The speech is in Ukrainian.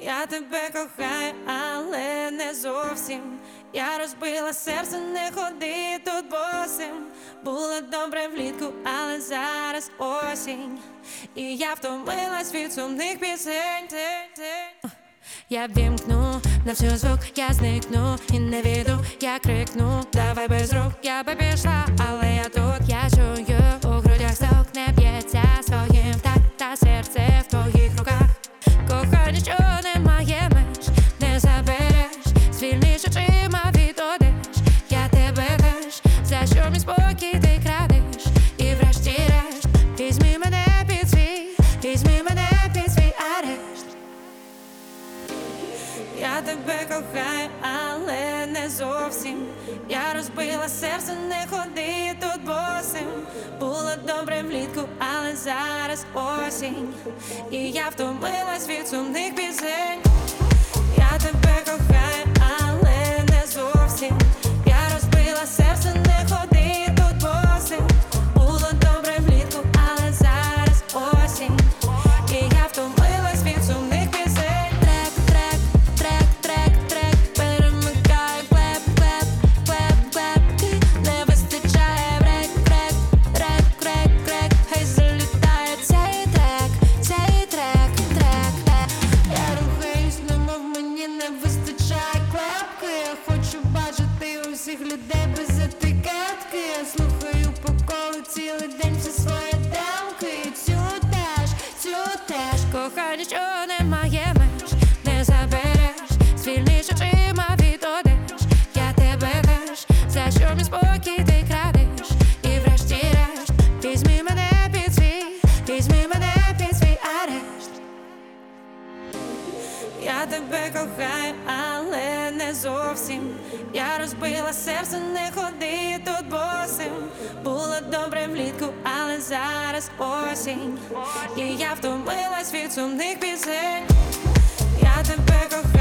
Я тебе кохаю, але не зовсім. Я розбила серце, не ходи тут босим. Було добре влітку, але зараз осінь. І я втомилась від сумних пісень. Я вімкну на всю звук, я зникну і не віду, я крикну, давай без рук, я би пішла, але я тут. Я чую, у грудях стук, не б'ється своїм так, та серце в твоїх руках. Кохання, що немає меж, не забереш, звільніш очима від одеж. Я тебе теж, за що мій спокій ти крадеш. І врешті-решт, візьми мене під свій, візьми мене під свій арешт. Я тебе кохаю, але не зовсім. Я розбила серце, не ходи тут босим. Було добре влітку, але зараз осінь. І я втомилась від сумних пісень. Я тебе кохаю, але не зовсім. Я розбила серце, не ходи тут босим. Було добре влітку, але зараз осінь. І я втомилась від сумних пісень. Трек, перемикаю клеп. Не вистачає крек. Хай залітає цей трек. Я рухаюсь, немов мені не вистачає клепки. Я хочу бачити усіх людей без етикетки. Я слухаю по колу цілий день всі свої демки. Цю теж кохання, що немає меж, не забереш, звільниш очима від одеж. Я тебе теж, за що мій спокій ти крадеш. І врешті-решт, візьми мене під свій, візьми мене під свій арешт. Я тебе кохаю, але не зовсім. Я розбила серце, не ходи тут босим. Було добре влітку, але зараз осінь. І я втомилась від сумних пісень. Я тебе кохаю.